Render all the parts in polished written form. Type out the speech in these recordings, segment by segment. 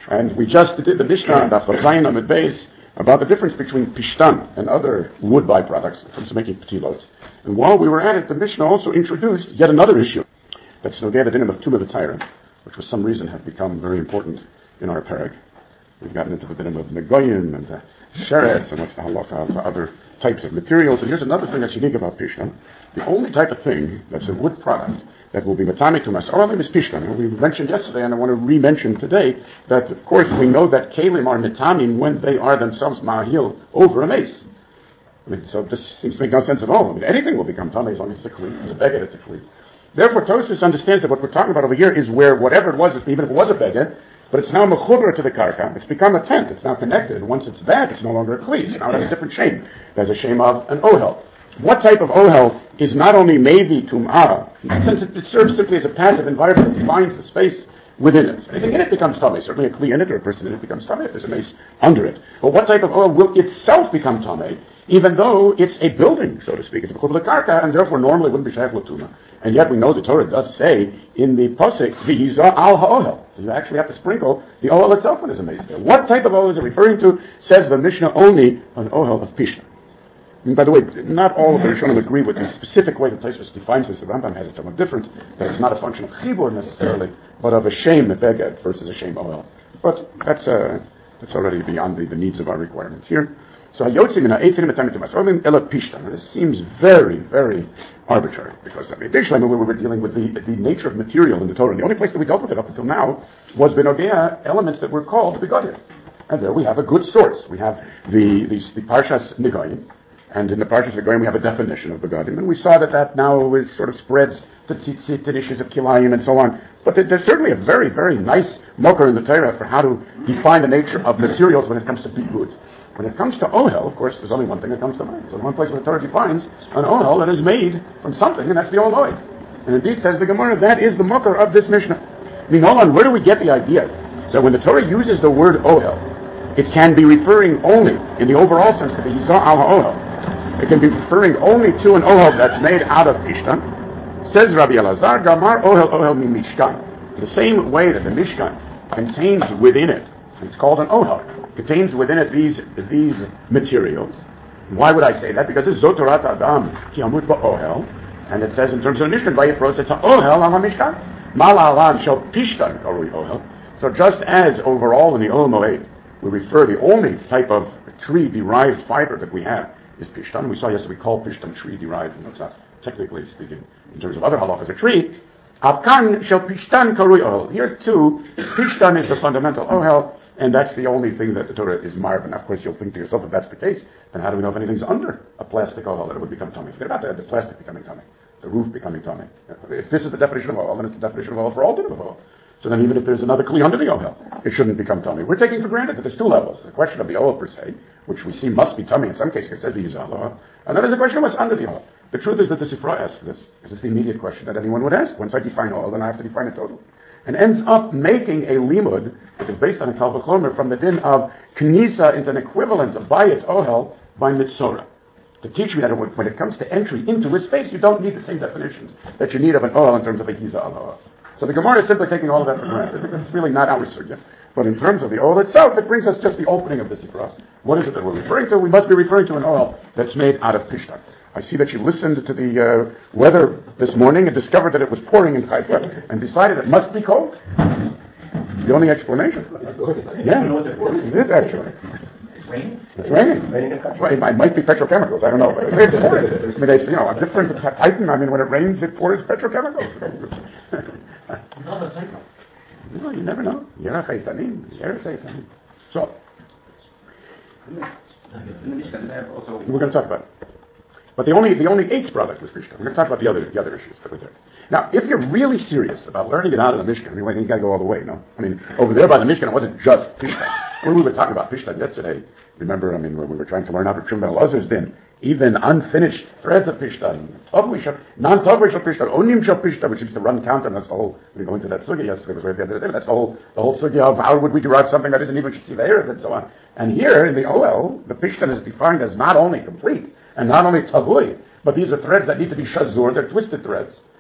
And we just did the Mishnah and Daf Zayin Amud Beis about the difference between pishtan and other wood byproducts from making petilot. And while we were at it, the Mishnah also introduced yet another issue. That's Nogei the Dinim of Tumah V'Tayra, which for some reason have become very important in our parak. We've gotten into the Dinim of Negoyim and Sheretz and what's the halacha of other types of materials. And here's another thing that's unique about pishtan. The only type of thing that's a wood product that will be matamic to us, all of them is pishtan. We mentioned yesterday, and I want to re-mention today, that of course we know that kalim are matamim when they are themselves ma'ahil over a mace. I mean, so this seems to make no sense at all. I mean, anything will become tamei as long as it's a kli. It's a beged, it's a kli. Therefore, Tosfos understands that what we're talking about over here is where whatever it was, even if it was a beged, but it's now mechuber to the karka. It's become a tent. It's now connected. And once it's that, it's no longer a kli. So now it has a different shame. There's a shame of an ohel. What type of ohel is not only mevi tum'ah, since it serves simply as a passive environment, it defines the space within it. Anything in it becomes tamei. Certainly a kli in it or a person in it becomes tamei if there's a mace under it. But what type of ohel will itself become tamei, even though it's a building, so to speak? It's a mechuber karka, and therefore normally wouldn't be shaykh l'tumah. And yet we know the Torah does say in the pasuk, v'yizah al ha'ohel. You actually have to sprinkle the ohel itself when there's a mace there. What type of ohel is it referring to? Says the Mishnah only an ohel of pishtan. And by the way, not all of the Rishonim agree with the specific way the Tosfos defines this. The Rambam has it somewhat different, that it's not a function of chibur necessarily, but of a shame beged versus a shame ohel. But that's already beyond the needs of our requirements here. So this seems very, very arbitrary, because additionally we were dealing with the nature of material in the Torah. The only place that we dealt with it up until now was benogea elements that were called begodim. And there we have a good source. We have the Parshas Negoyim. And in the Parshas Negoyim, we have a definition of begadim, and we saw that now is sort of spreads to tzitzit and issues of kilayim and so on. But there's certainly a very, very nice mocker in the Torah for how to define the nature of materials when it comes to bigud. When it comes to ohel, of course, there's only one thing that comes to mind. So one place where the Torah defines an ohel that is made from something, and that's the ohel. And indeed, says the Gemara, that is the mocker of this Mishnah. I mean, hold on, where do we get the idea? So when the Torah uses the word ohel, it can be referring only, in the overall sense, to the yizah al ha'ohel. It can be referring only to an ohel that's made out of pishtan. Says Rabbi Elazar, Gamar ohel mi mishkan. The same way that the mishkan contains within it, it's called an ohel, contains within it these materials. Why would I say that? Because it's Zotorat Adam ki amut ba'ohel, and it says in terms of the Mishnah, Vayifros, it's a ohel al mishkan. Malalan shel pishtan karui ohel. So just as overall in the Ohel Moed, we refer the only type of tree-derived fiber that we have is pishtan. We saw yesterday we call pishtan tree-derived, and it's not technically speaking in terms of other halachas a tree. Avkan shel pishtan karui ohel. Here too, pishtan is the fundamental ohel, and that's the only thing that the Torah is marvin. Of course, you'll think to yourself, if that's the case, then how do we know if anything's under a plastic ohel that it would become tummy? Forget about the plastic becoming tummy, the roof becoming tummy. If this is the definition of ohel, then it's the definition of ohel for all types of ohel. So then even if there's another kli under the ohel, it shouldn't become tummy. We're taking for granted that there's two levels. The question of the ohel per se, which we see must be tummy in some cases, said the yizah, and then there's the question of what's under the ohel. The truth is that the Sifra asks this. This is the immediate question that anyone would ask. Once I define ohel, then I have to define it totally. And ends up making a limud, which is based on a Kal V'chomer, from the din of knisa into an equivalent of bayit ohel by mitzora. To teach me that when it comes to entry into a space, you don't need the same definitions that you need of an ohel in terms of a yizah al ohel. So the Gemara is simply taking all of that for granted. It's really not our sugya. But in terms of the ohel itself, it brings us just the opening of the Sifra. What is it that we're referring to? We must be referring to an ohel that's made out of pishtan. I see that you listened to the weather this morning and discovered that it was pouring in Haifa and decided it must be cold. It's the only explanation. Yeah, it is actually. It's raining? It's raining. Well, it might be petrochemicals. I don't know. But it's pouring. I mean, they, a different Titan. I mean, when it rains, it pours petrochemicals. No, you never know. So, we're going to talk about it. But the only eighth product was Mishnah. We're going to talk about the other issues that were there. Now, if you're really serious about learning it out of the Mishnah, I mean, you got to go all the way, no? I mean, over there by the Mishnah, it wasn't just Pishtan. When we were talking about Pishtan yesterday, remember, I mean, when we were trying to learn how to trim Ben Elazar's din, even unfinished threads of Pishtan, non-Tavrish of Pishtan, Onim Shal Pishtan, which seems to run counter, and that's the whole, we go into that sugya yesterday, was right the other day, that's the whole sugya of how would we derive something that isn't even Shesiv and so on. And here, in the OL, the Pishtan is defined as not only complete, and not only tavui, but these are threads that need to be shazur, they're twisted threads.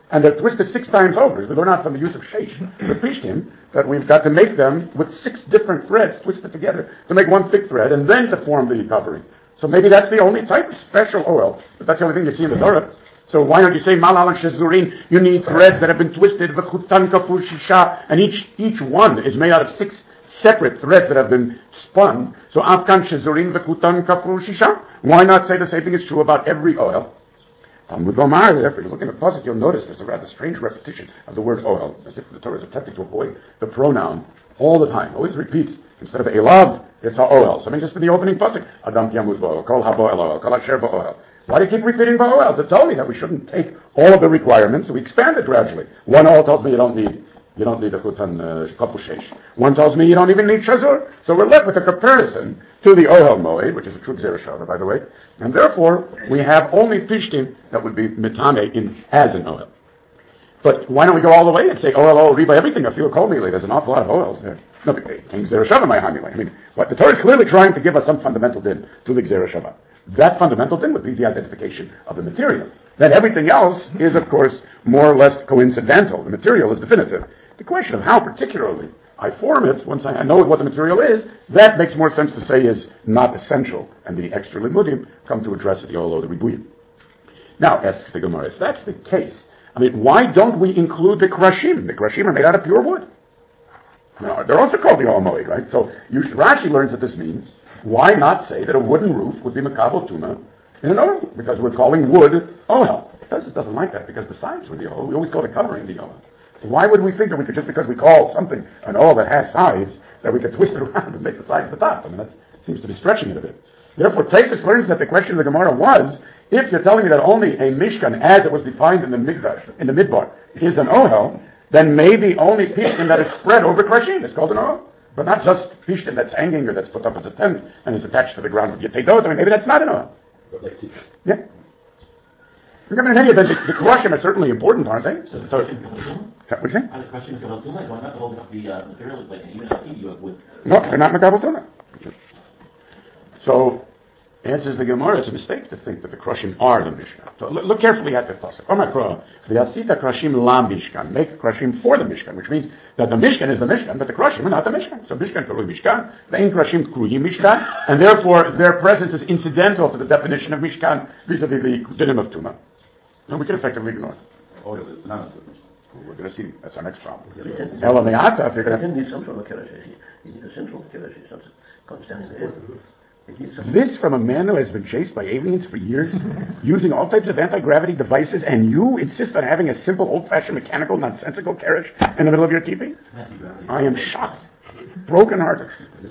and they're twisted 6 times over. We learn out from the use of sheish, the pishtim, that we've got to make them with 6 different threads twisted together to make one thick thread, and then to form the covering. So maybe that's the only type of special oil, but that's the only thing you see in the Torah. So why don't you say malal and shezurin? You need threads that have been twisted, v'chutan kafur shisha, and each one is made out of 6 separate threads that have been spun. So afkan shezurin v'chutan kafur shisha. Why not say the same thing is true about every oil? Talmud Lomar, therefore, you look in the pasuk, you'll notice there's a rather strange repetition of the word oil, as if the Torah is attempting to avoid the pronoun all the time. Always repeats, instead of elav, it's ha'oel. So I mean, just in the opening pasuk, Adam Yamud Bo'oel, Kol HaBo'el Oel, Kol HaSher Bo'oel. Why do you keep repeating Bo'oel? To tell me that we shouldn't take all of the requirements, so we expand it gradually. One oil tells me you don't need a chutan kapushesh. One tells me you don't even need shazur. So we're left with a comparison to the ohel moed, which is a true gzera shava, by the way, and therefore we have only pishtim that would be mitame as an oil. But why don't we go all the way and say oil, read by everything? I feel cold immediately. There's an awful lot of oils there. No, King Gzera Shava, my hamile. I mean, what the Torah is clearly trying to give us some fundamental din to the Gzera Shava. That fundamental din would be the identification of the material. Then everything else is, of course, more or less coincidental. The material is definitive. The question of how particularly I form it, once I know what the material is, that makes more sense to say is not essential, and the extra limudim come to address it, the olo, the ribuyim. Now, asks the Gemara, if that's the case, I mean, why don't we include the krashim? The krashim are made out of pure wood. No, they're also called the Omoid, right? So Rashi learns that this means, why not say that a wooden roof would be makabel tuma in an oil? Because we're calling wood ohel. It doesn't like that, because the sides were the ohel. We always call the covering the ohel. So why would we think that we could, just because we call something an ohel that has sides, that we could twist it around and make the sides the top? I mean, that seems to be stretching it a bit. Therefore, Taisus learns that the question of the Gemara was, if you're telling me that only a mishkan, as it was defined in the Mikdash, in the Midbar, is an ohel, then maybe only pishtim that is spread over krashim is called an ohel. But not just pishtim that's hanging or that's put up as a tent and is attached to the ground with yetedot. I mean, maybe that's not an ohel. Yeah. I mean, in any event, the krashim are certainly important, aren't they? What do you say? The question is about tuna. Why not hold up the material like even a TV of wood? No, they're not makabel tuna. So, answers the Gemara, it's a mistake to think that the krashim are the Mishkan. So look carefully at the pasuk. Omakro, v'yasita krashim la Mishkan. Make krashim for the Mishkan, which means that the Mishkan is the Mishkan, but the krashim are not the Mishkan. So Mishkan karui Mishkan, the in krashim krui Mishkan, and therefore their presence is incidental to the definition of Mishkan vis-a-vis the dinim of Tuma. And we can effectively ignore it. Oil is not a good. We're going to see. That's our next problem. You need some sort of keresh. You need a central keresh. It's not understanding the head. This from a man who has been chased by aliens for years, using all types of anti-gravity devices, and you insist on having a simple, old-fashioned, mechanical, nonsensical carriage in the middle of your TV? I am shocked. Broken-hearted.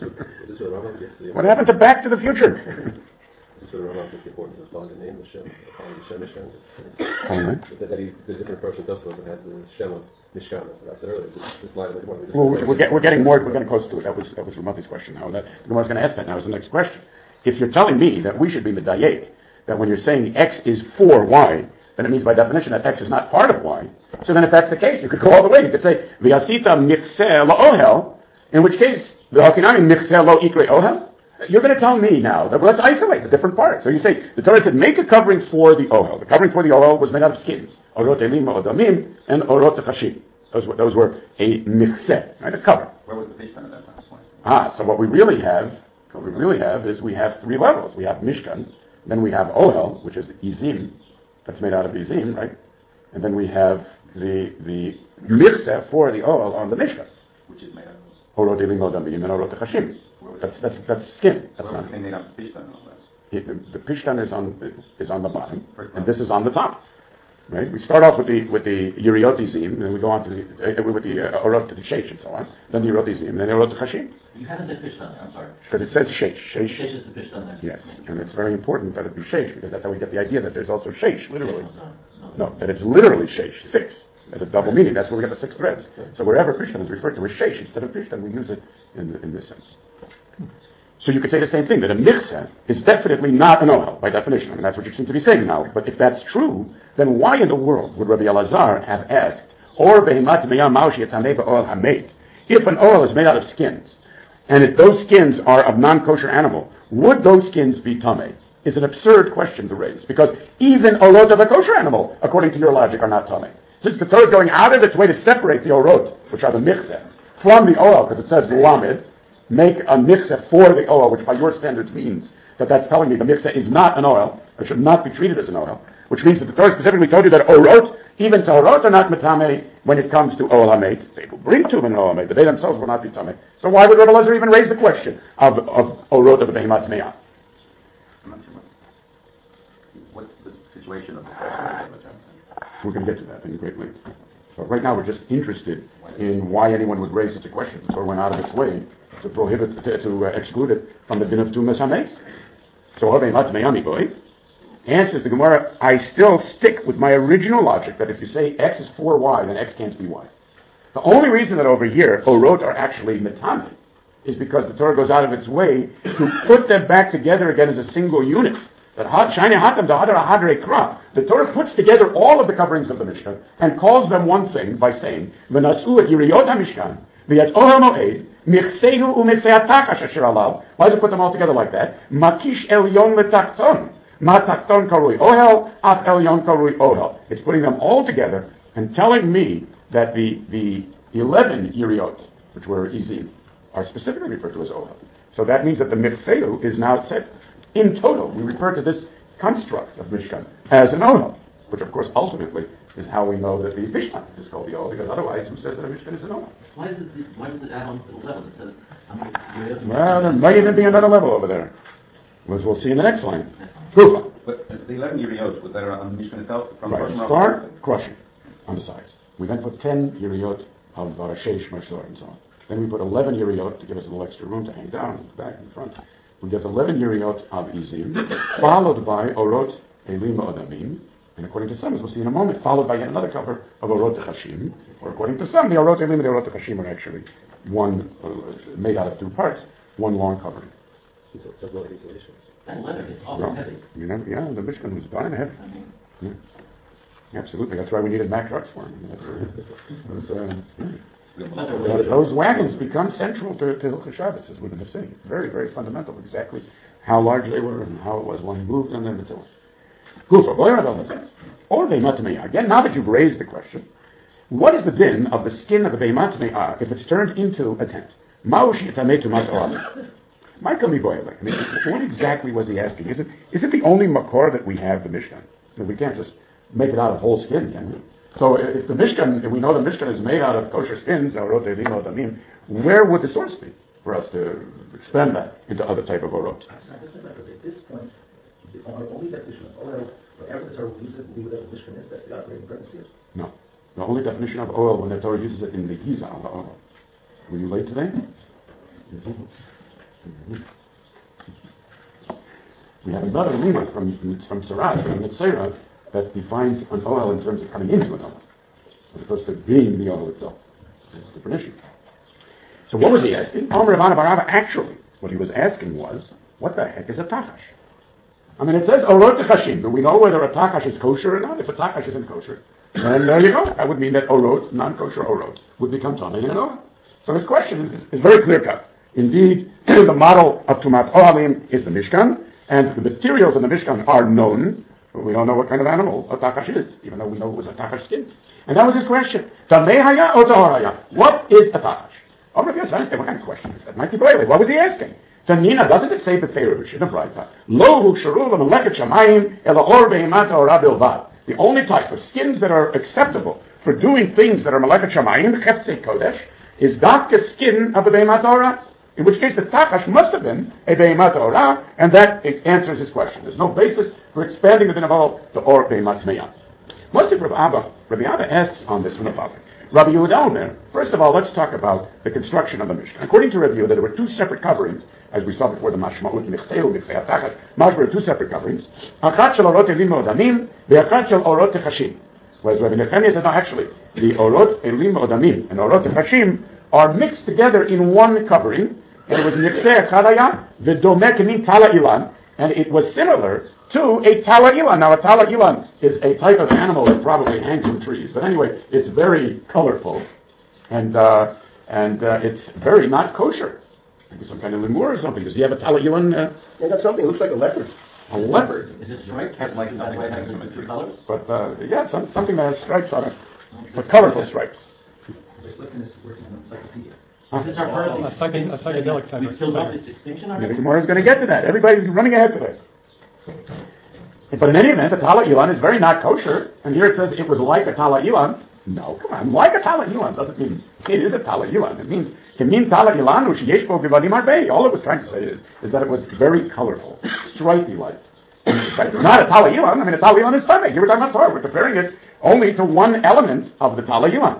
What happened to Back to the Future? This is what Rambam thinks the importance of calling the name of Shem, calling the Shem Mishkan. That the different approach in Tosfos that has the Shem of Mishkan. That's it earlier. This line of the Gemara. We're getting close to it. That was Ramati's question. Now, the Gemara's going to ask that now as the next question. If you're telling me that we should be medayek, that when you're saying X is for Y, then it means by definition that X is not part of Y. So then if that's the case, you could go all the way. You could say, V'yasita michseh lo-ohel, in which case, v'hakinami michseh lo-ikre ohel. You're going to tell me now that let's isolate the different parts. So you say, the Torah said, make a covering for the ohel. The covering for the ohel was made out of skins. Orot elim odamim and orot chashim. Those were a michseh, right? A cover. Where was the Mishkan at that time? So what we really have is we have 3 levels. We have Mishkan, then we have ohel, which is izim, that's made out of izim, right? And then we have the michseh for the ohel on the Mishkan, which is made out of orot elim odamim and orot chashim. That's skin. That's not. They made up Pishtan and all that. The Pishtan is on the bottom, and this is on the top. Right? We start off with the Yerioti Zim, then we go on to the with the Orot to the Sheish and so on. Then the Yerioti Zim, then the Orot to Chashim. You haven't said Pishtan, I'm sorry. Because it says Sheish. Sheish is the Pishtan there. Yes, and it's very important that it be Sheish, because that's how we get the idea that there's also Sheish, literally. No, that it's literally Sheish, 6. There's a double meaning. That's where we get the 6 threads. So wherever Pishtan is referred to as Sheish instead of Pishtan, we use it in this sense. So you could say the same thing, that a michseh is definitely not an ohel, by definition. I mean, that's what you seem to be saying now. But if that's true, then why in the world would Rabbi Elazar have asked, or behemat meyam maushi etameh ba'ohel hamet, if an ohel is made out of skins, and if those skins are of non-kosher animal, would those skins be tameh? Is an absurd question to raise, because even olot of a kosher animal, according to your logic, are not tameh. Since the Torah is going out of its way to separate the orot, which are the michzeh, from the oel, because it says lamed, make a michzeh for the oel, which by your standards means that that's telling me the michzeh is not an oel, or should not be treated as an oel, which means that the Torah specifically told you that orot, even tahorot, are not metame when it comes to oel hamet. They will bring to an oel hamet, but they themselves will not be tameh. So why would Rabbi Elazar even raise the question of orot of the behemat me'ah? What's the situation of the question? We're going to get to that in great length. But right now we're just interested in why anyone would raise such a question. The Torah went out of its way to prohibit, to exclude it from the din of tumas hametz. So behemat me'ah boy. Answers the Gemara, I still stick with my original logic that if you say X is 4Y, then X can't be Y. The only reason that over here, orot are actually metame, is because the Torah goes out of its way to put them back together again as a single unit. That shiny hatam the hadar hadre kra. The Torah puts together all of the coverings of the Mishnah and calls them one thing by saying, V'natsu et yiriyot hamishkan, v'yat ohel moed, michsehu u'mitzei hatakash asher alav. Why does it put them all together like that? Makish elyon letakton. Matakton karui ohel, af elyon karui ohel. It's putting them all together and telling me that the 11 yiriot, which were easy, are specifically referred to as ohel. So that means that the mitzeu is now said. In total, we refer to this construct of Mishkan as an ohel, which of course ultimately is how we know that the Mishnah is called the ohel, because otherwise who says that a Mishkan is an ohel? Why does it add on to the level? It says, well, there might even be another level over there, as we'll see in the next line. Kufa. But the 11 yiriyot, was that on the Mishkan itself? From Right, start crushing on the sides. We then put 10 yiriyot of sheish, mashor, and so on. Then we put 11 yiriyot to give us a little extra room to hang down, back and front. We get 11 yiriyot of izim, followed by orot elim odamim, and according to some, as we'll see in a moment, followed by yet another cover of orot chashim, or according to some, the orot elim and the orot chashim are actually one, made out of two parts, one long covering. that leather gets awful heavy. You know, yeah, the Mishkan was darn heavy. Yeah. Absolutely, that's why we needed Mack trucks for him. Those wagons become central to Hilchos Shabbos, as we're going to see. Very, very fundamental, exactly how large they were and how it was one moved and then and so on. Gufa, or behemat me'ah. Again, now that you've raised the question, what is the din of the skin of the behemat me'ah if it's turned into a tent? Ma'ush yitameh tumat olam. Michael Miboyle, I mean, what exactly was he asking? Is it the only makor that we have the Mishkan? We can't just make it out of whole skin, can we? So if the Mishkan, if we know the Mishkan is made out of kosher skins, orot elim odamim, where would the source be for us to expand that into other type of orot? At this point, the only definition of oil, whenever the Torah uses it, and whatever Mishkan is, that's the operating pregnancy. No. The only definition of oil when the Torah uses it in the Giza on the oil. Were you late today? We have another limit from Tzarah, from Mitzera, that defines an oil in terms of coming into an oil, as opposed to being the oil itself. It's a different issue. So what was he asking? Actually, what he was asking was, what the heck is a tachash? I mean, it says orot chashim. Do we know whether a tachash is kosher or not? If a tachash isn't kosher, then there you go. That would mean that orot, non-kosher orot, would become tamei in an oil. So his question is very clear-cut. Indeed, the model of Tumat Ohalim is the Mishkan, and the materials in the Mishkan are known. But we don't know what kind of animal a takash is, even though we know it was a takash skin. And that was his question. Tamei haya or tahor haya? What is a takash? Oh, maybe I understand what kind of question is that. Mighty boy, what was he asking? Tanina, doesn't it say beferish in the Braita? Lo hu sharul meleket shamayim ela or behemata or abilvad. The only type of skins that are acceptable for doing things that are meleket shamayim, cheftzei kodesh, is dafka skin of the behemat orah. In which case the takash must have been a behemat orah, and that answers his question. There's no basis for expanding the din of all to or behemat me'ah. Mostly Rabbi Abba asks on this from the following. Rabbi Yehuda Omer, first of all, let's talk about the construction of the Mishkan. According to Rabbi Yehuda, there were two separate coverings, as we saw before the Mashma'ut, Michseu, Michsei HaTakash. Mashma'ut, two separate coverings. Achat shel orot elim odamim, ve'achat shel orot techashim. Whereas Rabbi Nechemia said, no, actually, the orot elim odamim and orot techashim are mixed together in one covering, and it was Michsei HaKadaya, v'domeh kemin tala ilan, and it was similar to a tala ilan. Now, a tala ilan is a type of animal that probably hangs in trees. But anyway, it's very colorful, and it's very not kosher. Maybe some kind of lemur or something. Does he have a tala ilan? They got something. It looks like a leopard. A leopard. Is it striped? Like something that has three colors? But yeah, something that has stripes on it. with colorful stripes. This Likeness is working on encyclopedia. Is this our first a psychedelic type We've of killed off tiger. its extinction The already? Gemara is going to get to that. Everybody's running ahead today. But in any event, the Tala Ilan is very not kosher. And here it says it was like a Tala Ilan. No, come on. Like a Tala Ilan doesn't mean it is a Tala Ilan. It can mean Tala Ilan, which yesh bo givadim arbei. All it was trying to say is that it was very colorful, stripy light. But it's not a Tala Ilan. I mean, a Tala Ilan is Sunday. Here we're talking about Torah. We're comparing it only to one element of the Tala Ilan.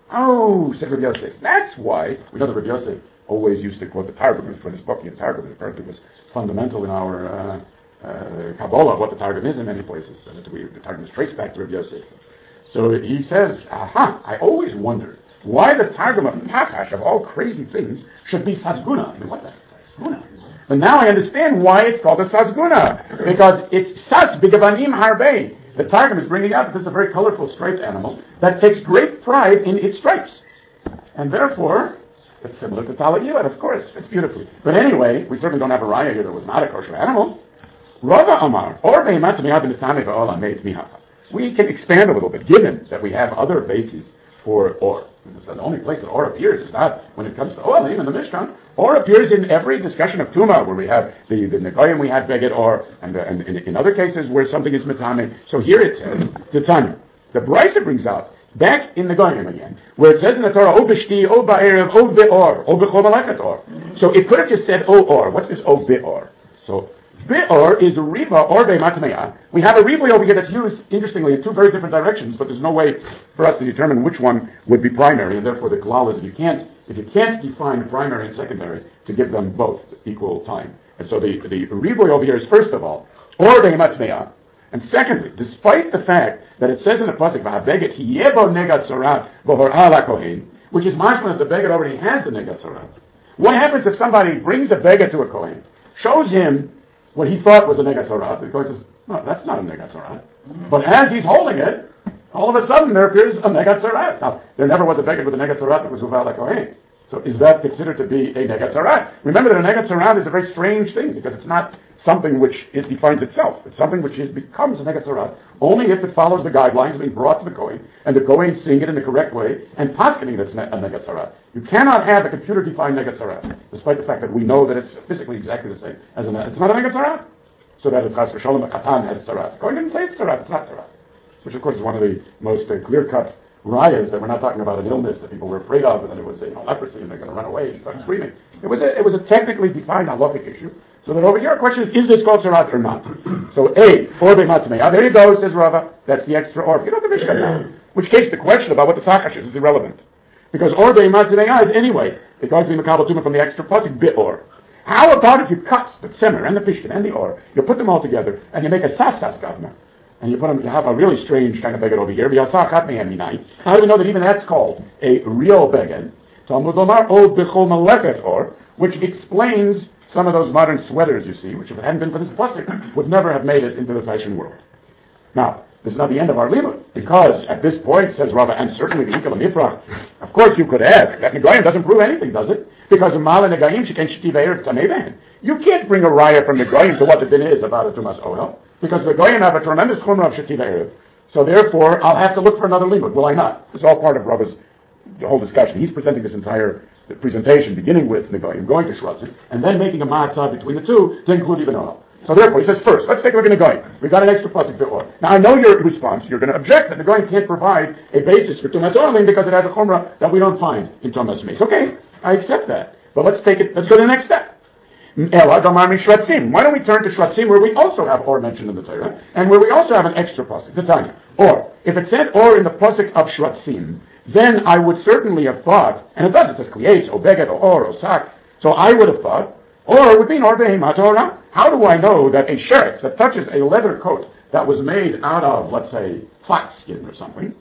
Oh, said Rabbi Yosef. That's why we know that Rabbi Yosef always used to quote the Targum for his book. The Targum apparently was fundamental in our Kabbalah, what the Targum is in many places. And the Targum is traced back to Rabbi Yosef. So he says, I always wondered why the Targum of Takash, of all crazy things, should be Sasguna. I mean, what the heck is Sasguna? But now I understand why it's called a Sasguna. Because it's Sas Bigavanim Harbei. The Targum is bringing out that this is a very colorful striped animal that takes great pride in its stripes. And therefore, it's similar to Tala Ilan, of course. It's beautifully. But anyway, we certainly don't have a raya here that was not a kosher animal. Rava Amar, or Behemat Mi'ah B'Netame V'Olam Meit Mihacha. We can expand a little bit, given that we have other bases for or. The only place that or appears is not when it comes to Olim in the Mishkan. Or appears in every discussion of Tuma, where we have the Negoyim, we have Beged or, and in other cases where something is Mitzame. So here it says, Titania. The Brisa brings out, back in the Goyim again, where it says in the Torah, O B'shti, O Ba'erev, O Be'or, O B'chol Malachet or. So it could have just said O or. What's this O Be'or? So Be'or is Riba or Be'matmeah. We have a Riba over here that's used, interestingly, in two very different directions, but there's no way for us to determine which one would be primary, and therefore the klal is if you can't define primary and secondary, to give them both equal time. And so the Riba over here is, first of all, or Be'matmeah, and secondly, despite the fact that it says in the pasuk, V'habeget hiyebo negat zorat v'hor ala kohen, which is mashma that the beged already has the negat zorat. What happens if somebody brings a beged to a kohen, shows him what he thought was a negat zorat, the kohen says, no, that's not a negat zorat. But as he's holding it, all of a sudden there appears a negat zorat. Now, there never was a beged with a negat zorat that was uval ala kohen. So is that considered to be a negat zorat? Remember that a negat zorat is a very strange thing, because it's not something which it defines itself. It's something which becomes a negat zorat only if it follows the guidelines being brought to the Kohen, and the Kohen seeing it in the correct way, and paskening that it's a negat zorat. You cannot have a computer-defined negat zorat, despite the fact that we know that it's physically exactly the same as it's not a negat zorat. So that if Chas v'Shalom a Katan has zorat, the Kohen didn't say it's zorat, it's not zorat. Which of course is one of the most clear-cut rayas that we're not talking about an illness that people were afraid of, and that it was leprosy, and they're going to run away and start screaming. It was a technically defined halachic issue. So that over here, our question is this called Sarat or not? So A, or Be'matmeah. There you go, says Rava. That's the extra or. You know the Mishnah now. In which case the question about what the Tachash is irrelevant. Because or Be'matmeah is anyway, it goes to be Makabal Tumah from the extra pasuk, Be'or. How about if you cut the Tzemer and the Pishkin and the or, you put them all together, and you make a Sas Gavna, and you have a really strange kind of beged over here. How do we know that even that's called a real beged? Talmud Lomar O B'chol Malachet or, which explains some of those modern sweaters, you see, which if it hadn't been for this pasuk, would never have made it into the fashion world. Now, this is not the end of our limud, because at this point, says Rava, and certainly the Ikal Nifrach, of course you could ask, that Negoyim doesn't prove anything, does it? Because Mala Negoyim she can shtiveir tameven. You can't bring a raya from Negoyim to what the din is about a Tumas Oil, because the Negoyim have a tremendous chumrah of shtiveir. So therefore, I'll have to look for another limud. Will I not? It's all part of Rava's whole discussion. He's presenting this entire presentation, beginning with Negoyim, going to Shratzim, and then making a matzah between the two to include even oil. So therefore, he says, first, let's take a look at Negoyim. We've got an extra pasuk for oil. Now, I know your response. You're going to object that Negoyim can't provide a basis for Tumas Oiling because it has a chumrah that we don't find in Tumas Meis. Okay, I accept that. But let's go to the next step. Ela Damar Shratzim. Why don't we turn to Shratzim, where we also have or mentioned in the Torah, and where we also have an extra pasuk, Titania. Or, if it said or in the pasuk of Shratzim, then I would certainly have thought, and it does, it says Kliyetz, or Beged, or Sak, so I would have thought, or would be Or Behemat Torah. How do I know that a sheretz that touches a leather coat that was made out of, let's say, fox skin or something,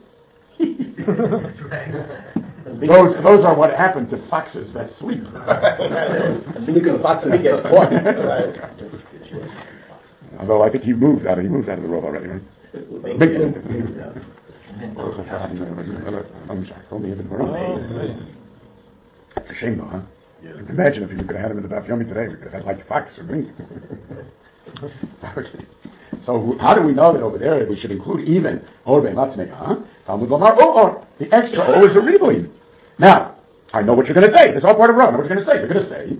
those are what happened to foxes that sleep. Speaking of foxes, he gets caught. Although I think he moved out of the robe already, right? It's a shame though, huh? Yeah. Imagine if you could have had him in the Daf Yomi today, we could have had like fox or me. So how do we know that over there we should include even or be'matmeya? Talmud Lomar or. The extra O is a ribuim. Now, I know what you're going to say. It's all part of Rav. I know what you're going to say. You're going to say,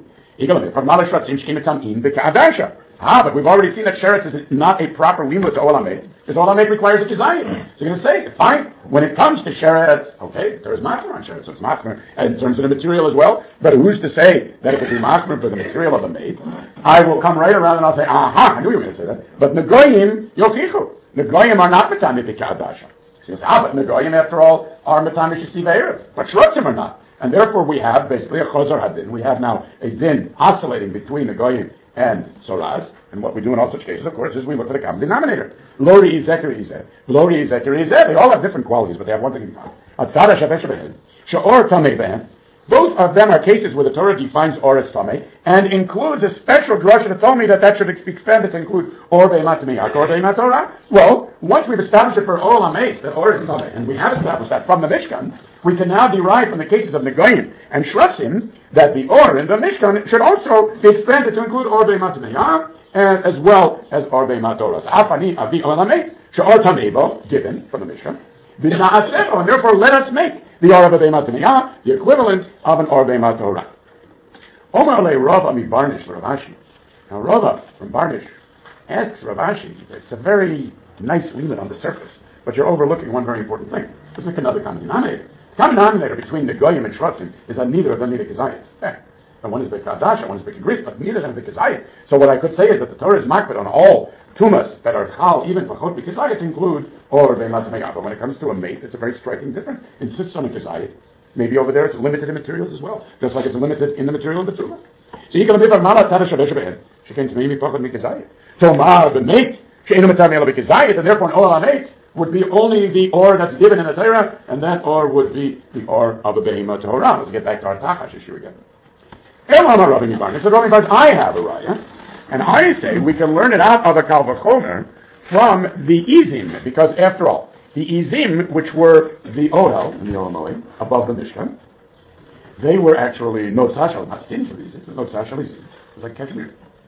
but we've already seen that sheretz is not a proper limud to Olamed, because Olamed requires a kizayim. So you're going to say, fine, when it comes to sheretz, okay, there's machmer on sheretz, so it's machmer, and in terms of the material as well, but who's to say that it would be machmer for the material of a maid? I will come right around and I'll say, aha, I knew you were going to say that, but Negoyim, yochichu. Negoyim are not matami b'ka'adasha. He says, but Negoyim, after all, are matami shesiv erev, but shrotzim are not. And therefore we have basically a chozar hadin. We have now a din oscillating between Negoyim and Soraz, and what we do in all such cases, of course, is we look for the common denominator. Lori Zeker Izeh. Lori Zeker Izeh. They all have different qualities, but they have one thing in common. Atzara Shavesh Behen. Sha'or Tamei Behen. Both of them are cases where the Torah defines or as Tamei, and includes a special drasha that told me that should be expanded to include or Be'emat Tamei, or Be'emat Torah. Well, once we've established it for Ol HaMeis, that or is Tamei, and we have established that from the Mishkan, we can now derive from the cases of Negoyim and Shrotzim that the or in the Mishkan should also be expanded to include or Be'emat Tamei, and as well as or Be'emat Torah. So, Afani Avi Ol HaMeis, Sha'or Tamei, given from the Mishkan, V'na'asero, and therefore let us make the or of a Be'emat Tamei, the equivalent of an or Be'emat Torah. Omer le Rava mi Barnish Rav Ashi. Now Rava from Barnish asks Rav Ashi, it's a very nice limit on the surface, but you're overlooking one very important thing. There's like another common denominator. The common denominator between the Goyim and Shrotzim is that neither of them need a Kizayit. And one is Bekadash and one is Bekagris, but neither of them is Bekazayit. So what I could say is that the Torah is makbid on all tumas that are chal, even for chot Bekazayit, include or Be'emat Tamei. But when it comes to a mate, it's a very striking difference. It insists on a Kizayit. Maybe over there it's limited in materials as well, just like it's limited in the material of the tumah. So you can be Malat Tzara Shavesh Behen. She came to me Pachad Mikazayit. Tomar the mate, she ain't a Matam Ela Bekazayit, and therefore an Ol HaMeit would be only the or that's given in the Torah, and that or would be the or of a Behemah Torah. Let's get back to our Tachash issue again. Elam HaRav Nibarnis said, I have a raya, and I say we can learn it out of a Kal V'chomer from the Izim, because after all, the Izim, which were the Ohel and the Olamoi, above the Mishkan, they were actually Notzashal, not skins of Izim, but Notzashal Izim. It was like cashmere.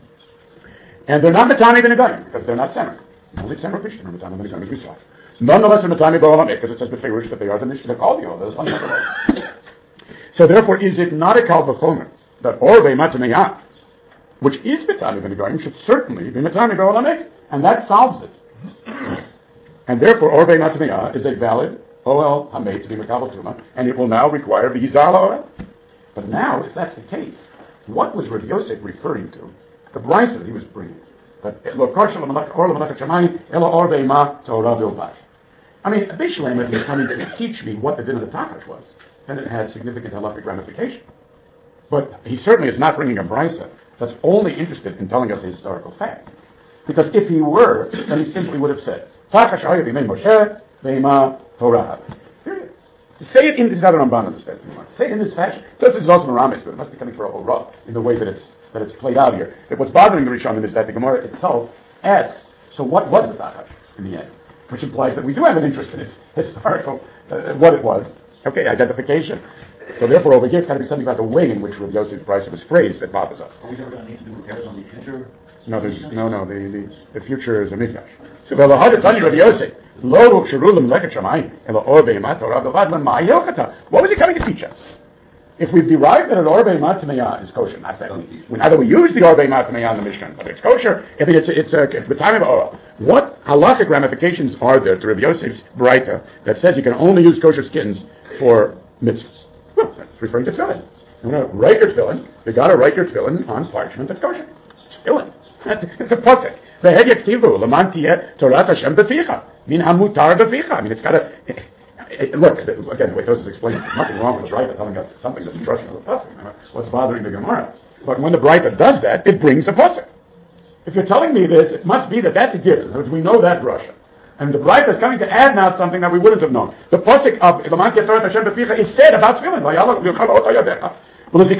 And they're not Matami B'Negoyim, because they're not Semer. Only Semer Christian are Matami B'Negoyim, as we saw. Nonetheless, they're Matami B'Olamei, because it says B'Ferush that they are the Mishkan. They're called the Ohel. There's one other. So therefore, is it not a Kal V'chomer that or Be'emat Tamei, which is Matami B'Negoyim, should certainly be Matami B'Olamei, and that solves it. And therefore, or Be'emat Tamei is a valid Ol HaMeit to be Mekabel Tuma, and it will now require the Yizar Ol. But now, if that's the case, what was Rav Yosef referring to? The brisa that he was bringing. That Lo Karshel Or L'Malachat Shamayim Elo Or Be'emat Torah Bilvad. I mean, Bishlem, if he was coming to teach me what the din of the Tachash was, then it had significant halachic ramification. But he certainly is not bringing a brisa that's only interested in telling us a historical fact. Because if he were, then he simply would have said, Tachash Haya B'mei Moshe Be'emat Torah. Period. To say it in this other Ramban understands me. Say it in this fashion. This is also Maramis, but it must be coming for a whole Rav in the way that it's played out here. That what's bothering the Rishonim is that the Gemara itself asks, so what was the Tachash in the end? Which implies that we do have an interest in its historical, what it was. Okay, identification. So therefore over here it's got to be something about the way in which Rav Yosef's brisa was phrased that bothers us. Are we never going to need to do repairs on the future? No, the future is a midrash. So Rav Yosef, Lo Sherulim Leket Shamayim, Elo Or Be'emat Torah Bilvad L'Ma Hilchata. What was he coming to teach us? If we've derived that an Or Be'emat Tamei is kosher, not that either we use the Or Be'emat Tamei in the Mishkan, but it's kosher, if it's a B'Tamei B'Oral. What halachic ramifications are there to Rav Yosef's brayta that says you can only use kosher skins for mitzvahs? Well, that's referring to tefillin. You want to write your tefillin, you got to write your tefillin on parchment that's kosher. Tefillin. It's a pasuk. Ve'hed yaktivu l'man tiyeh Torat Hashem b'ficha min hamutar b'ficha. I mean, it's got to look again. The way Tosfos explains, there's nothing wrong with the brayta telling us something that's instruction of the pasuk. What's bothering the Gemara? But when the brayta does that, it brings a pasuk. If you're telling me this, it must be that that's a given. Because we know that drasha. And the brayta is coming to add now something that we wouldn't have known. The pasuk of l'man tiyeh Torat Hashem b'ficha is said about tefillin. So the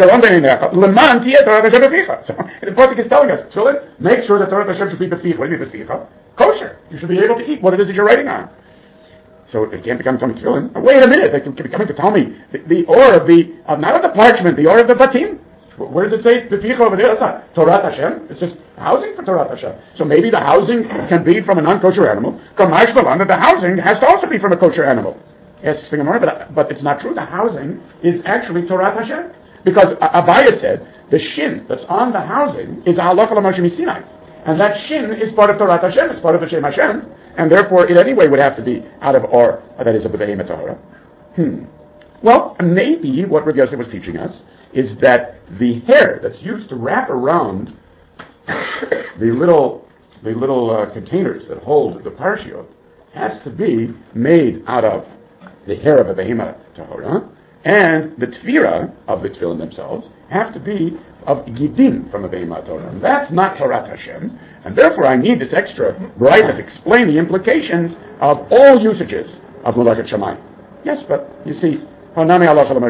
pasuk is telling us, children, make sure that Torah Hashem should be b'ficha. What do you mean b'ficha? Kosher. You should be able to eat what it is that you're writing on. So it can't become something tefillin. Wait a minute, they can be coming to tell me the or of not of the parchment, the or of the batim. Where does it say Beficha over there? That's not Torah Hashem. It's just housing for Torah Hashem. So maybe the housing can be from a non-kosher animal. Kamash Balan, that the housing has to also be from a kosher animal. Yes, but it's not true. The housing is actually Torah Hashem. Because Abaya said, the shin that's on the housing is Halakha Moshe Sinai. And that shin is part of Torah Hashem, it's part of the Shem Hashem, and therefore it anyway would have to be out of Or, that is of the Behemoth Torah. Well, maybe what Rabbi Yosef was teaching us is that the hair that's used to wrap around the little containers that hold the parshiot has to be made out of the hair of a Behemoth Torah, and the tefira of the tefillin themselves have to be of Gidin from a Behemoth Torah. And that's not Torah Hashem, and therefore I need this extra brightness to explain the implications of all usages of Malakat Shamayim. Yes, but you see, I mean,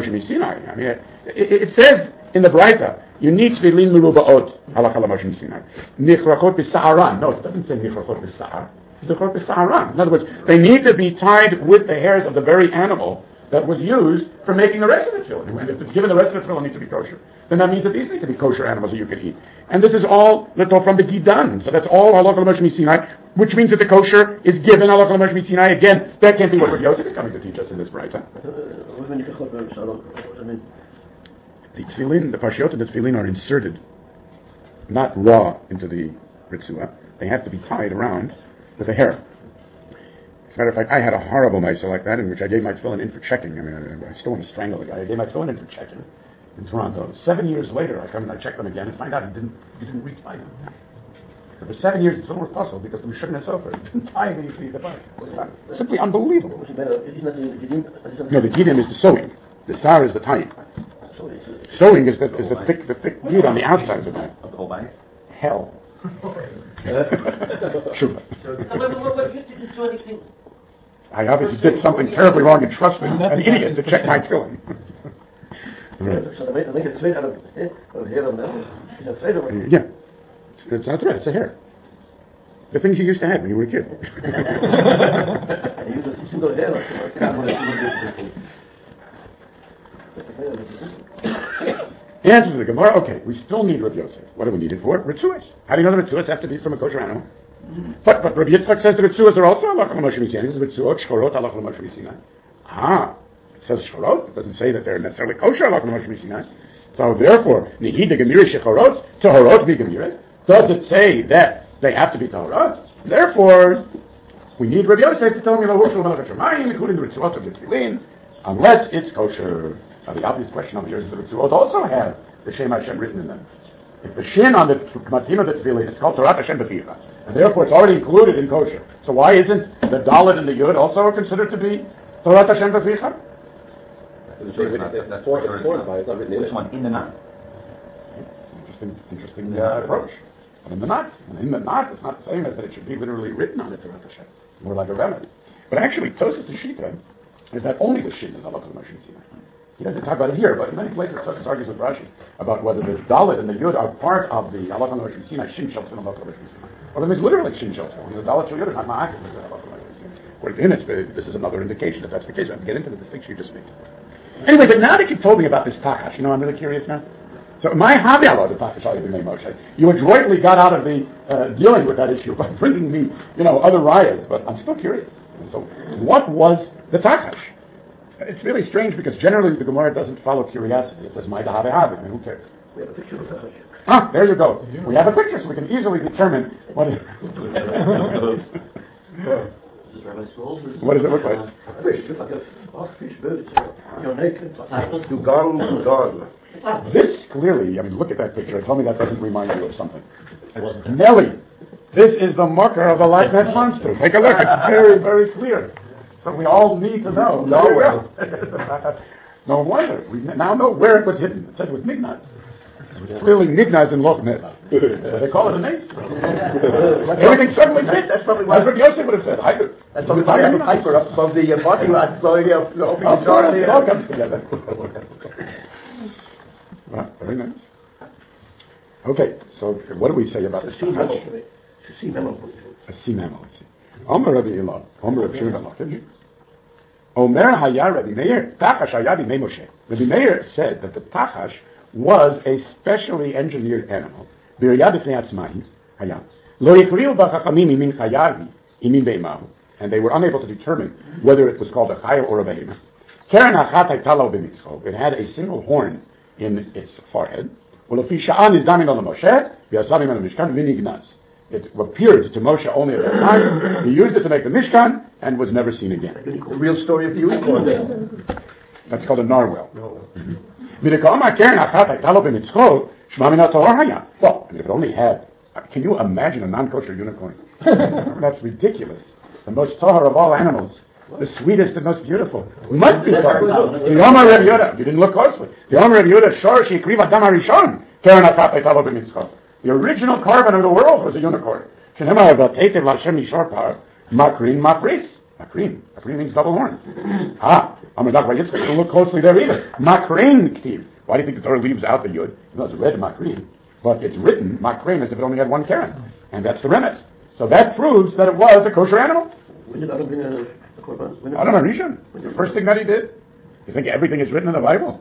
it says in the Braita, you need to be lin meruba'ot halacha l'moshe Sinai. Nichrachot b'sa'aran. No, it doesn't say nichrachot b'sa'ar. Nichrachot b'sa'aran. In other words, they need to be tied with the hairs of the very animal that was used for making the rest of the tefillin. And if it's given the rest of the tefillin need to be kosher, then that means that these need to be kosher animals that you can eat. And this is all from the Gidan. So that's all halacha l'moshe Sinai, which means that the kosher is given halacha l'moshe Sinai. Again, that can't be what Rabbi Yosef is coming to teach us in this Braita. The tefillin, the parshiot and the tefillin are inserted, not raw into the ritzua. They have to be tied around with a hair. As a matter of fact, I had a horrible Maisa like that in which I gave my tefillin in for checking. I mean, I still want to strangle the guy. I gave my tefillin in for checking in Toronto. 7 years later, I come and I check them again and find out he didn't retie them. For 7 years, it's over puzzle because we shouldn't have suffered. It didn't tie anything to the bike. It's simply unbelievable. No, the gidim is the sewing. The sar is the tying. Sewing is the thick gid on the outside of the bag. Of the whole bag? Hell. True. What you didn't do anything. I obviously did something terribly wrong and trust me, an idiot, to check my tefillin. Yeah. It's not right, it's a hair. The things you used to have when you were a kid. The answer to the Gemara, okay, we still need Rabbi Yosef. What do we need it for? Ritzuas. How do you know the Ritzuas have to be from a kosher animal? But Rabbi Yitzchak says the Ritzuas are also halacha l'moshe Sinai. Ritzuot, shchorot, halacha l'moshe Sinai. It says shchorot. It doesn't say that they're necessarily kosher halacha l'moshe Sinai. So therefore, nihid the gemira shechorot, tahorot be gemira. Does it say that they have to be tahorot? Therefore, we need Rabbi Yosef to tell me including the Ritzuot of the tefillin, unless it's kosher. Now the obvious question over here is the Ritzuot also have the Shem Hashem written in them. If the shin on the matin of the tefillin is called Torah Hashem Beficha, and therefore it's already included in kosher, so why isn't the Dalet and the Yud also considered to be Torah Hashem Beficha? It's formed by, it's not written in Which it. one? In the knot? It's an interesting approach. And in the knot, it's not the same as that it should be literally written on the Torah Hashem. It's more like a remedy. But actually, Tosas Shita is that only the shin is Halakha l'moshe Sinai. He doesn't talk about it here, but in many places Tosas argues with Rashi about whether the Dalet and the Yud are part of the Halakha l'moshe Sinai, Shin Shel Tefillin Halakha l'moshe Sinai. Well, it means literally Shin Shel Tefillin. The Dalet Shel Yud is not Ma'akiv, it's Halakha l'moshe Sinai. According to him, this is another indication that that's the case. We have to get into the distinction you just made. Anyway, but now that you've told me about this Takash, I'm really curious now. So my Haviala, the Takash B'nai Moshe, you adroitly got out of the dealing with that issue by bringing me, other rayas, but I'm still curious. So what was the Takash? It's really strange because generally the Gemara doesn't follow curiosity. It says, "My Have, and who cares?" We have a picture of the There you go. We have a picture, so we can easily determine what it Is this Rabbi Scrolls? What does it look like? It looks like a ostrich bird. You're naked. Dugan. This clearly, look at that picture and tell me that doesn't remind you of something. It wasn't. Nelly, this is the marker of a Loch Ness monster. Take a look. It's very, very clear. So we all need to know. No wonder. We now know where it was hidden. It says it was Nignaz. It was clearly Nignaz in Loch Ness. They call it an ace. Everything suddenly fits. That's probably why. That's what Yosef would have said. That's probably why I have a piper up above the parking lot blowing up, opening Of the door. course, it all comes together. Well, very nice. Okay, so what do we say about this? Sea mammal. A sea mammal. Let's see. Omer Rabbi Ilah. Omer Rabbi Shimon. Omer Haya Rabbi Meir. Tachash Haya B'nei Moshe. Rabbi Meir said that the Tachash was a specially engineered animal. And they were unable to determine whether it was called a chaya or a behemah. It had a single horn in its forehead. It appeared to Moshe only at that time. He used it to make the Mishkan and was never seen again. The real story of the unicorn. That's called a narwhal. No. Well, if it only had, can you imagine a non-kosher unicorn? That's ridiculous. The most tahor of all animals, the sweetest and most beautiful. Must be tahor. The Omer Reb Yehuda, you didn't look closely. The Omer Reb Yehuda, Shor Shikriv Adam Harishon, Keren HaKapei Talo B'Mitzchot. The original carbon of the world was a unicorn. Shenema Avatetev Lashem Mishor Par, Makrin Mapris. Makrin means double horn. Amar Dak Yitzchak, don't look closely there either. Makrin Ktiv. Why do you think the Torah leaves out the Yud? Well, it's read Makrin, but it's written Makrin as if it only had one Keren. And that's the remez. So that proves that it was a kosher animal. Adam HaRishon. The first thing that he did. You think everything is written in the Bible?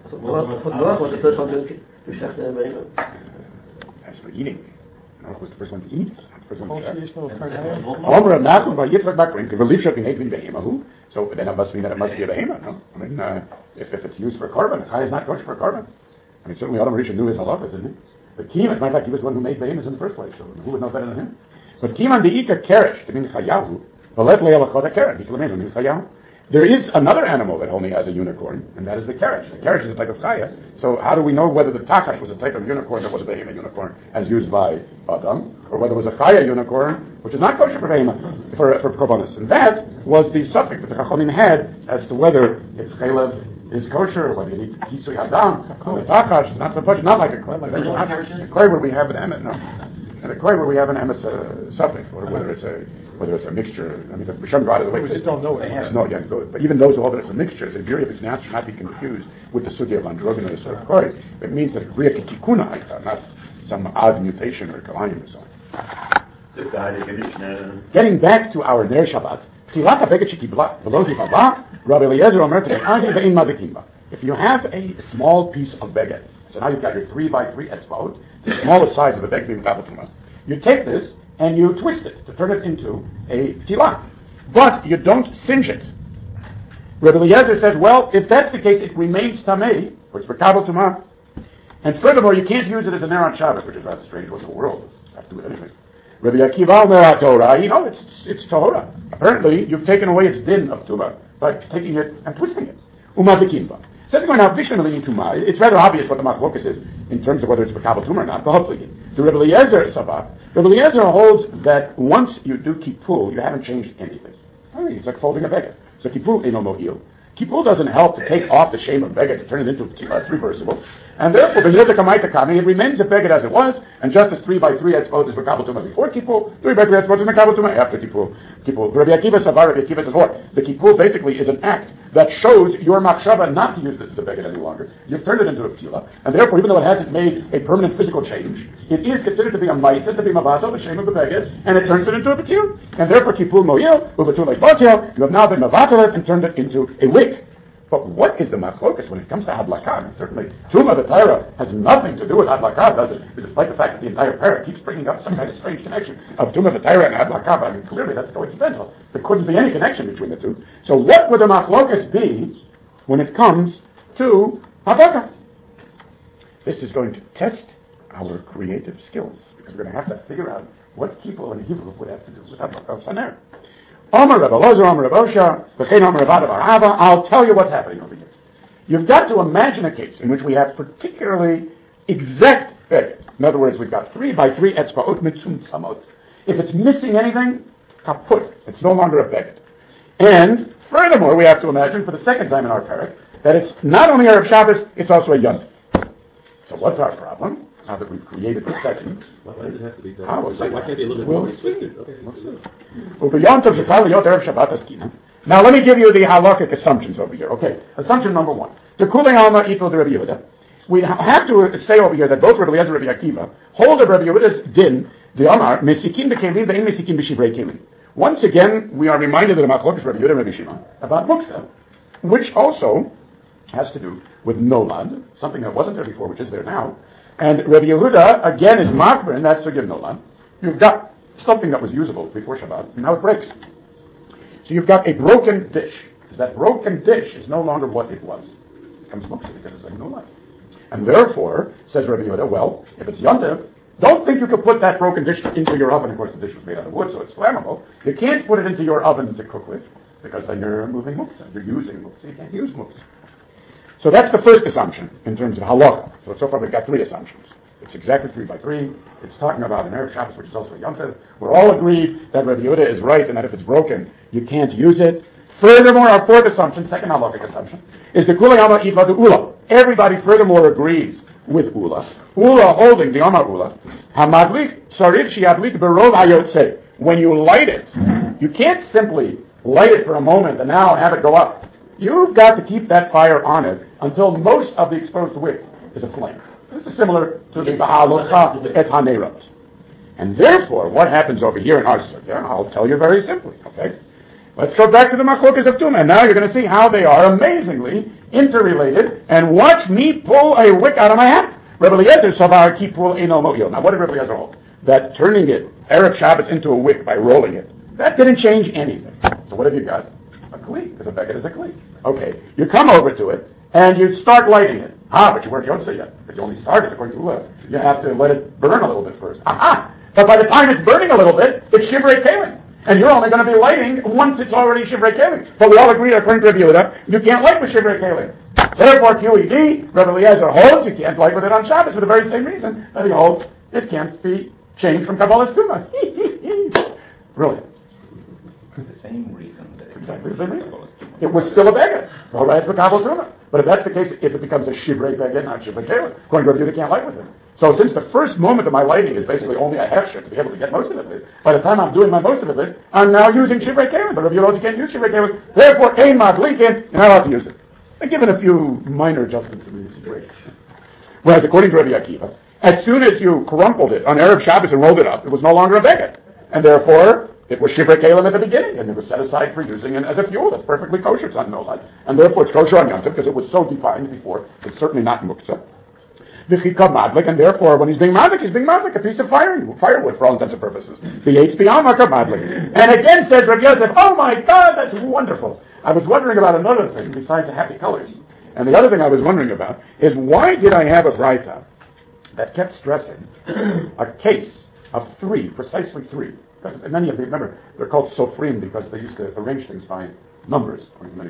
That's for eating. Noah was the first one to eat. Not the first one to so then it must mean that it must be a behemah, no? I mean, if it's used for a carbon, chai is not kosher for a carbon. I mean, certainly Adam HaRishon knew his halachas, didn't he? But Kiman, as a matter of fact, he was the one who made behemahs in the first place, so who would know better than him? But Kiman de'ika keresh, to mean chayahu, v'let le'alachot ha'keren, chayahu. There is another animal that only has a unicorn, and that is the keresh. The keresh is a type of chaya. So how do we know whether the takash was a type of unicorn that was a behemah unicorn, as used by Adam, or whether it was a chaya unicorn, which is not kosher for behemah, for korbanos? And that was the suffix that the Chachamim had as to whether its chalev is kosher, or whether you need kisui hadam. The takash is not so much, not like a clay. The clay where we have an emet, no. And the clay where we have an emet suffix, or whether it's a mixture. I mean, the Rishon brought it away. We just don't know what it has. No, yeah, good. But even those who hold that it's a mixture, the beauty of its now should not be confused with the sugya of androgynous or koi. It means that riya tikuna, not some odd mutation or kalayim or so on. Getting back to our Ner Shabbat, if you have a small piece of beged, so now you've got your 3x3 etzbot, the smallest size of a beged being tablatuma, you take this and you twist it to turn it into a tefillah. But you don't singe it. Rabbi Eliezer says, well, if that's the case, it remains tamei, which is makabel tumah. And furthermore, you can't use it as a ner on Shabbos, which is rather strange. What in the world? You have to do it anyway. Rabbi Akiva ner Torah, it's Torah. Apparently, you've taken away its din of tumah by taking it and twisting it. Umavikimba. Says going now, it's rather obvious what the machlokas is in terms of whether it's makabel tumah or not. The Rabbi Eliezer Sabah, Rabbi Eliezer holds that once you do kippur, you haven't changed anything. I mean, it's like folding a beged. So kippur eno mo'il. Kippur doesn't help to take off the shame of beged to turn it into reversible. And therefore, it remains a beged as it was, and just as 3x3 etzbot is makabel tumah before kippur, 3x3 etzbot is makabel tumah after kippur. Rabbi Akiva Savar, Rabbi Akiva says what? The kippur basically is an act that shows your machshava not to use this as a beged any longer. You've turned it into a ptila, and therefore, even though it hasn't made a permanent physical change, it is considered to be a ma'aseh, to be mavato, the shame of the beged, and it turns it into a ptil. And therefore, kippur mo'il, uvatul like batil, you have now been mavato it and turned it into a wick. But what is the machlokas when it comes to hadlakah? And certainly, Tumah the Torah has nothing to do with hadlakah, does it? Despite the fact that the entire parak keeps bringing up some kind of strange connection of Tumah the Torah and hadlakah. I mean, clearly that's coincidental. There couldn't be any connection between the two. So what would the machlokas be when it comes to hadlakah? This is going to test our creative skills, because we're going to have to figure out what people in Hebrew would have to do with hadlakah saner. I'll tell you what's happening over here. You've got to imagine a case in which we have particularly exact beged. In other words, we've got 3x3 etzba'ot mitzum tzamot. If it's missing anything, kaput. It's no longer a beged. And furthermore, we have to imagine for the second time in our parak that it's not only Erev Shabbos, it's also a yontif. So what's our problem? Now that we've created the second, why does it have to be done? Why can't it be a little bit more twisted? Now let me give you the halakhic assumptions over here. Okay, assumption number one. The Kulei Alma Ito de Rabbi Yehuda. We have to say over here that both Rabbi Eliezer and Rabbi Akiva hold of Rabbi Yehuda's din, the Amar, Mesikin bekelim ve'en Mesikin b'shivrei kelim. Once again, we are reminded of the Machlokas Rabbi Yehuda and Rabbi Shimon about muktzah, which also has to do with Nolad, something that wasn't there before, which is there now. And Rabbi Yehuda, again, is makber in that sugya Nolad. You've got something that was usable before Shabbat, and now it breaks. So you've got a broken dish. That broken dish is no longer what it was. It becomes muktzah because it's like Nolad. And therefore, says Rabbi Yehuda, well, if it's Yontif, don't think you can put that broken dish into your oven. Of course, the dish was made out of wood, so it's flammable. You can't put it into your oven to cook with, because then you're moving muktzah. You're using muktzah. You can't use muktzah. So that's the first assumption in terms of halacha. So far we've got three assumptions. It's exactly 3 by 3. It's talking about an Erev Shabbos, which is also a Yom Tov. We're all agreed that Rabbi Yehuda is right and that if it's broken, you can't use it. Furthermore, our fourth assumption, second halachic assumption, is the Kula Yama Iva de Ula. Everybody furthermore agrees with Ula. Ula holding the Yama Ula. Hamadlik Sarich Shiadlik Berov Hayotse. When you light it, you can't simply light it for a moment and now have it go up. You've got to keep that fire on it until most of the exposed wick is aflame. This is similar to the Baha'alocha et HaNeirot. And therefore, what happens over here in our sugya, I'll tell you very simply, okay? Let's go back to the Machlokas of Tumah. And now you're going to see how they are amazingly interrelated. And watch me pull a wick out of my hat. Rebbe Eliezer Savar Kipul Eino Mo'il. Now what did Rebbe Eliezer hold? That turning it, Erev Shabbos, into a wick by rolling it, that didn't change anything. So what have you got? A kli, because a beged is a kli. Okay, you come over to it, and you start lighting it. But you weren't Yotze yet, because you only started according to Ula. You have to let it burn a little bit first. But by the time it's burning a little bit, it's Shivrei Kalim. And you're only going to be lighting once it's already Shivrei Kalim. But we all agree, according to Rabbi Yehuda, you can't light with Shivrei Kalim. Therefore, QED, Rabbi Eliezer holds you can't light with it on Shabbos for the very same reason that he holds it can't be changed from Kabbalah Tumah. Brilliant. The same reason. Exactly the same reason. It was still a beged. All right, for Kabbalah Tumah. But if that's the case, if it becomes a Shivrei beged, not Shivrei Kalim, according to Rabbi Yehuda, can't light with it. So since the first moment of my lighting is basically only a half shift to be able to get most of it lit, by the time I'm doing my most of it lit, I'm now using Shivrei Kalim. But Rabbi Yehuda can't use Shivrei Kalim. Therefore, Ein Madlikin, you're not allowed to use it. I've given a few minor adjustments in the situation. Whereas according to Rabbi Akiva, as soon as you crumpled it on Erev Shabbos and rolled it up, it was no longer a beged. And therefore, it was Shivrei Kalim at the beginning, and it was set aside for using it as a fuel. That's perfectly kosher. It's on Nolad. And therefore, it's kosher on Yom Tov, because it was so defined before. It's certainly not muktzah. V'chika madlik, and therefore, when he's being madlik, a piece of firewood for all intents and purposes. V'yetz b'yamaka madlik. And again says Rabbi Yosef, oh my God, that's wonderful. I was wondering about another thing besides the happy colors. And the other thing I was wondering about is why did I have a braita that kept stressing a case of 3, precisely 3? Because many of them, remember, they're called sofrim because they used to arrange things by numbers.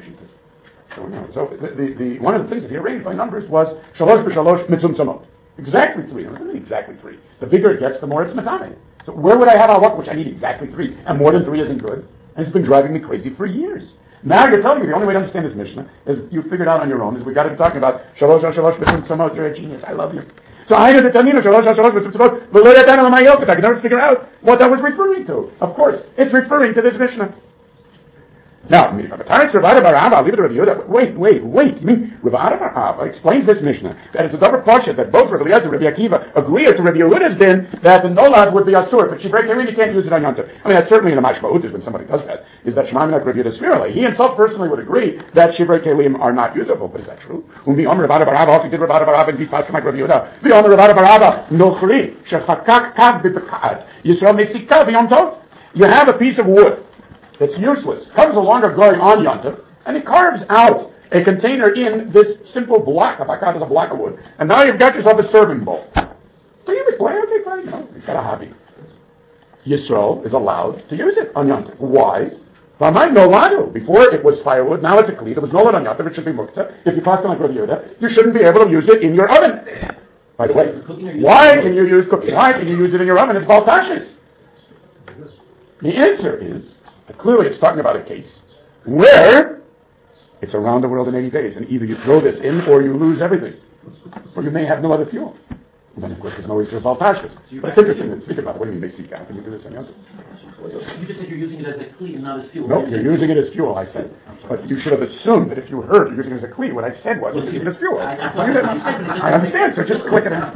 So the one of the things that he arranged by numbers was shalosh b'shalosh mitzum tzamot. Exactly 3. I don't need exactly 3. The bigger it gets, the more it's matame. So where would I have halakha, which I need exactly 3, and more than 3 isn't good? And it's been driving me crazy for years. Now you're telling me the only way to understand this Mishnah is you figured out on your own is we got to be talking about shalosh mitzum tzamot. You're a genius. I love you. So I had to tell you shalosh mitzum tzamot. But I could never figure out what that was referring to. Of course, it's referring to this Mishnah. Now, leave it to Rabbi Yehuda. Wait. You mean Rabbi Bar explains this Mishnah that it's a double parsha that both Rabbi Eliezer and Rabbi Akiva agree to Rabbi Yehuda's din that the Nolad would be asur, but Shivrei Kalim you can't use it on Yom Tov. I mean, that's certainly in a mashma'ut when somebody does that. Is that Shema Minak Rabbi Yehuda Svirale? He himself personally would agree that Shivrei Kalim are not usable, but is that true? Umi Omer Rabbi Bar also did Rabbi Bar and Bifas like Rabbi Yehuda. The Omer Rabbi Bar Nochri Shechakak Kav B'Pekad Yisrael Mesikah B'Yom Tov. You have a piece of wood. It's useless. Comes no longer going on Yom Tov, and he carves out a container in this simple block. If I count as a block of wood, and now you've got yourself a serving bowl. So you explain, okay, fine. No, you've got a hobby. Yisrael is allowed to use it on Yom Tov. Why? Before it was firewood, now it's a kli. It was nolad on Yom Tov. It should be muktzah. If you pass on like Rabbi Yehuda, you shouldn't be able to use it in your oven. By the way, why can you use cooking? Why can you use it in your oven? It's baltashes. The answer is. Clearly, it's talking about a case where it's around the world in 80 days, and either you throw this in or you lose everything, or you may have no other fuel. And then, of course, there's no issue of baltashkas. But it's interesting to think about it. What do you mean, Mexica? How can you do this on Yom Tov? You just said you're using it as a kli and not as fuel. No, you're using it as fuel, I said. But you should have assumed that if you heard you're using it as a kli, what I said was using it as fuel. I understand, so just click it out.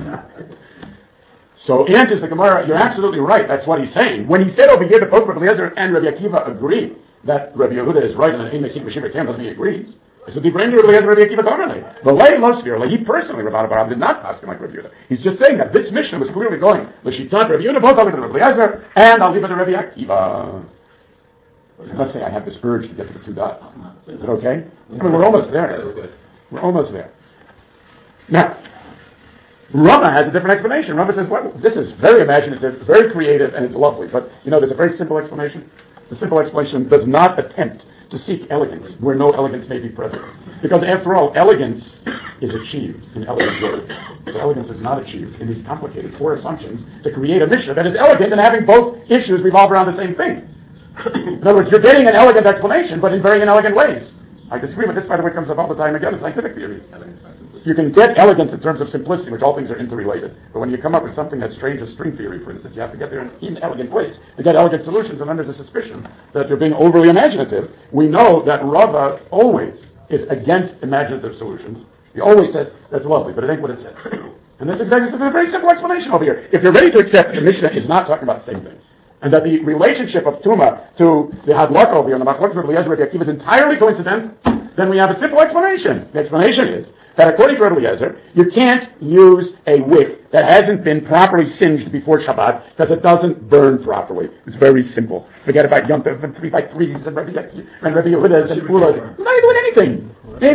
So answers the Gemara, you're absolutely right, that's what he's saying. When he said over here that both Rabbi Eliezer and Rabbi Akiva agree that Rabbi Yehuda is right and that Ein Mesik B'Shivrei Kalim doesn't he agree? It's a Divrei Rabbi Eliezer Rabbi Akiva Dominate. The lay lo sphere, like he personally, Rav Barab did not pass him like Rabbi Yehuda. He's just saying that this Mishnah was clearly going, L'shitat Rabbi Yehuda, both I'll leave it to Rabbi Eliezer, and I'll leave it to Rabbi Akiva. Let's say I have this urge to get to the two dots. Is it okay? I mean, we're almost there. We're almost there. Now, Rama has a different explanation. Rama says, well, this is very imaginative, very creative, and it's lovely. But, there's a very simple explanation. The simple explanation does not attempt to seek elegance where no elegance may be present. Because after all, elegance is achieved in elegant words. But elegance is not achieved in these complicated four assumptions to create a Mishnah that is elegant and having both issues revolve around the same thing. In other words, you're getting an elegant explanation, but in very inelegant ways. I disagree with this, by the way, comes up all the time again in scientific theory. You can get elegance in terms of simplicity, which all things are interrelated. But when you come up with something as strange as string theory, for instance, you have to get there in inelegant ways to get elegant solutions, and then there's a suspicion that you're being overly imaginative. We know that Rava always is against imaginative solutions. He always says, that's lovely, but it ain't what it says. And this is a very simple explanation over here. If you're ready to accept that the Mishnah is not talking about the same thing, and that the relationship of Tuma to the Hadlaka over here, and the Machlokes of Eliezer Rabbi Akiva is entirely coincidental, then we have a simple explanation. The explanation is that according to Rabbi Eliezer, you can't use a wick that hasn't been properly singed before Shabbat because it doesn't burn properly. It's very simple. Forget about Yom Tov and 3x3s and Rabbi Yehudas and Pulas. It's not doing anything.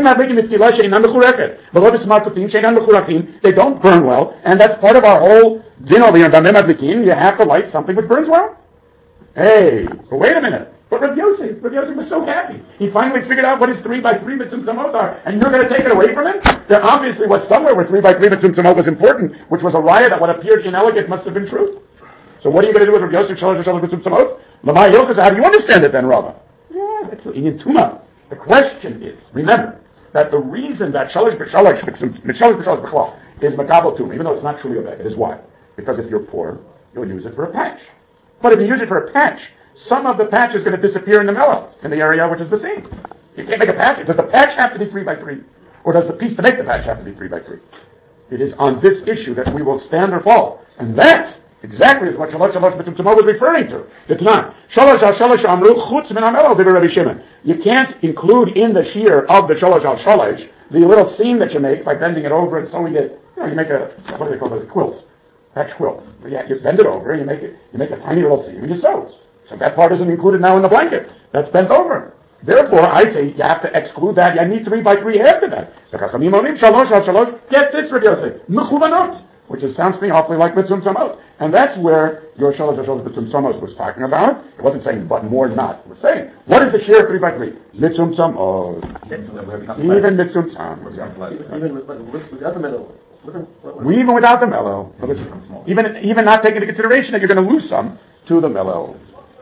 They don't burn well, and that's part of our whole din over here. You have to light something that burns well. Hey, but wait a minute. But Rabbi Yosef was so happy. He finally figured out what his 3x3 mitzvot samot are, and you're going to take it away from him? There obviously was somewhere where 3x3 mitzvot samot was important, which was a riot that what appeared inelegant must have been true. So what are you going to do with Rabbi Yosef shalosh mitzvot samot? Lamai Yochas, how do you understand it then, Rava? Yeah, that's in Tuma. The question is, remember, that the reason that shalosh b'chlal is makabel tuma, even though it's not truly a bag, it is why? Because if you're poor, you'll use it for a patch. But if you use it for a patch, some of the patch is going to disappear in the mellow, in the area which is the same. You can't make a patch. Does the patch have to be 3x3? Or does the piece to make the patch have to be 3x3? It is on this issue that we will stand or fall. And that exactly is what Shalosh Mitzvot was referring to. It's not. Shalosh al-Shalosh amru chutz min ha-mellow divrei Rabbi Shimon. You can't include in the shear of the Shalosh al-Shalosh the little seam that you make by bending it over and sewing it. You make a, what do they call those? Quilts. Patch quilts. Yeah, you bend it over and you make a tiny little seam and you sew. So that part isn't included now in the blanket. That's bent over. Therefore, I say you have to exclude that. You need 3x3 after that. Get this, Rabbi Yosef. Mechuvanot. Which sounds to me awfully like Mitzvot Samot. And that's where your Shalosh Mitzvot Samot was talking about. It wasn't saying, but more not. It was saying, what is the share of 3x3? Mitzvot Samot. Even Mitzvot Samot. Even without the middle. Even without the mellow. Even not taking into consideration that you're going to lose some to the mellow.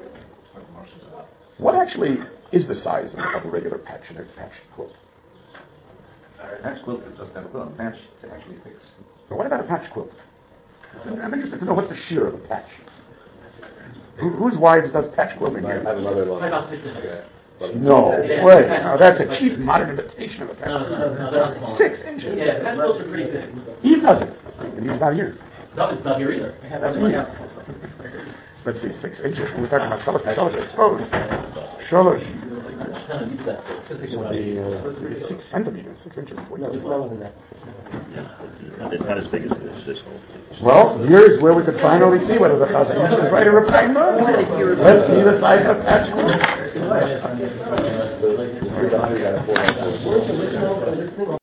What actually is the size of a regular patch quilt? A patch quilt is just have a quilt. Patch to actually fix. So what about a patch quilt? I'm interested to know what's the shear of a patch. Whose wives does patch quilting here? I have a mother-in-law. About 6 inches. No way. Now that's a cheap modern imitation of a patch. No, they're not small. 6 inches. Yeah, patch quilts are pretty big. Eve does it. And he's not here. No, it's not here either. That's my house also. Let's see, 6 inches. We're talking about Shalosh exposed. Shalosh. Would be 6 centimeters, 6 inches. It's smaller than that. It's not as big as this whole. Well, here's where we could finally see whether the Chazon is right or right. Let's see the size of patch. So,